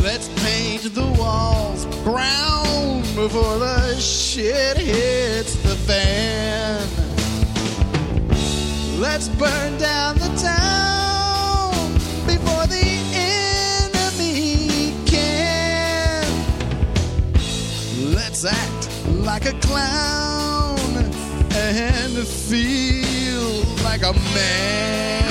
Let's paint the walls brown before the shit hits the fan. Let's burn down the town before the enemy can. Let's act like a clown and feel like a man.